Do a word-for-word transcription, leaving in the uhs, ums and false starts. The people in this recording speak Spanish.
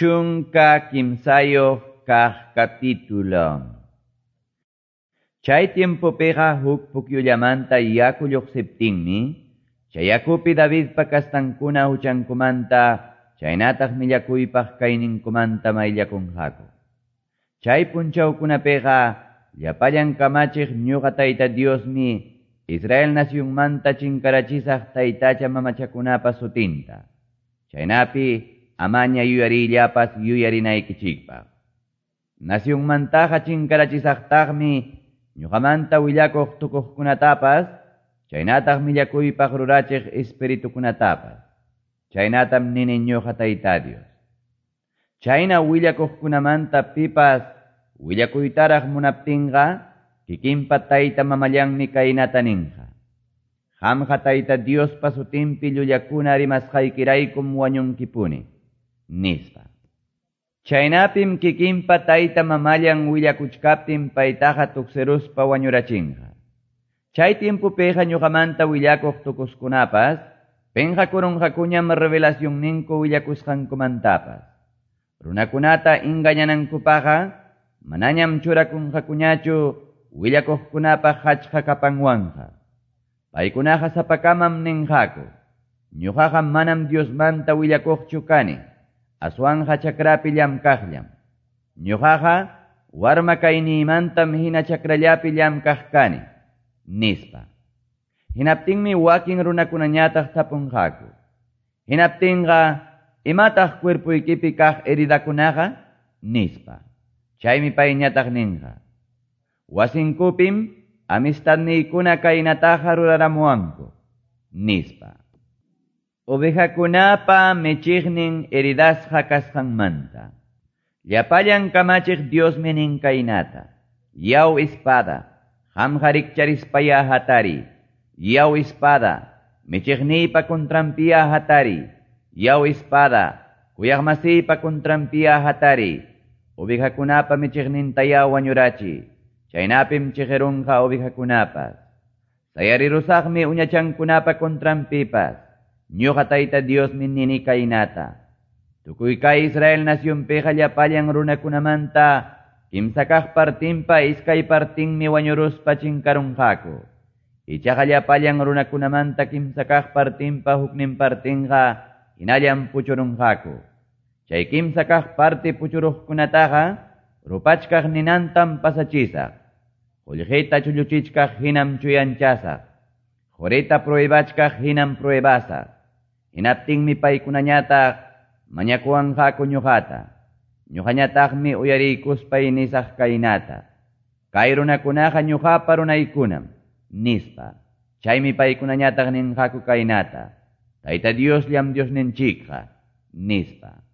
Chunka kimsayo kah capítulo. Chay tiempo peja huk pukyullamanta yaku lluqsiptinmi, chay yakupi David pakastankuna huchankumanta, chaynataq millakuypaq kayninkumanta mayllakunqaku. Chay punchawkunapiqa llapallan kamachiq ñuqa Tayta Diosmi Israel nacionmanta chinkarachisaq taytacha mamachakunapa sutinta. Chaynapi amaña yuyarillapas yuyarinaykichikpaq. Nacionmantaqa chinkarachisaqtaqmi ñuqamanta willakuq tukuqkunatapas, chaynataq millakuypaq rurachiq espiritukunatapas. Chaynatam nini ñuqa Tayta Dios. Chayna willakuqkunamanta pipas willakuytaraq munaptinqa, kikinpa tayta mamallanmi kaynata ninqa. Qamqa Tayta Diospa sutinpi llullakuna rimasqaykiraykum wañunkipuni, nispa. Chaynapim kikinpa tayta mamallan willakuchkaptin paytaqa tuksiruspa wañurachinqa. Chay tiempopiqa ñuqamanta willakuq tukuskunapas, penqakurunqakuñam revelación ninku willakusqankumantapas. Runakunata engañanankupaqa, manañam churakunqakuñachu willakuqkunapaq hachqa kapanwanqa. Paykunaqa sapakamam ninqaku, ñuqaqa manam Diosmanta willakuqchu kani, aswanqa chakrapi llamkaqllam. Ñuqaqa warma kayniymantam hina chakrallapi llamkaq kani, nispa. Hinaptinmi wakin runakunañataq tapunqaku. Hinaptinqa, imataq cuerpuykipi kaq heridakunaqa, nispa. Chaymi payñataq ninqa. Wasinkupim amistadniykuna kaynataqa ruraramuwanku, nispa. Ovejakunapa michiqnin heridasqa kasqanmanta. Llapallan kamachiq Diosmi nin kaynata. Yaw espada, qamqa rikcharispaya hatari. Yaw espada, michiqniypa contrampiya hatari. Yaw espada, kuyaqmasiypa contrampiya hatari. Ovejakunapa michiqnintaya wañurachi. Chaynapim chiqirunqa ovejakunapas. Sayarirusaqmi uñachankunapa contrampipas. Ñuqa Tayta Diosmi nini kaynata. Tukuy kay Israel nacionpiqa llapallan runakunamanta, kimsa kaq partinpa iskay partinmi wañuruspa chinkarunqaku. Ichaqa llapallan runakunamanta kimsa kaq partinpa huknin partinqa hinallan puchurunqaku. Chay kimsa kaq parti puchuruqkunataqa rupachkaq ninantam pasachisaq. Qullqita chulluchichkaq hinam chuyanchasaq. Qurita pruebachkaq hinam pruebasaq. Hinaptinmi paykunañataq mañakuwanqaku ñuqata. Ñuqañataqmi uyariykuspay nisaq kaynata. Kay runakunaqa ñuqapa runaykunam, nispa. Chaymi paykunañataq ninqaku kaynata. Tayta Diosllam Diosninchikqa, nispa.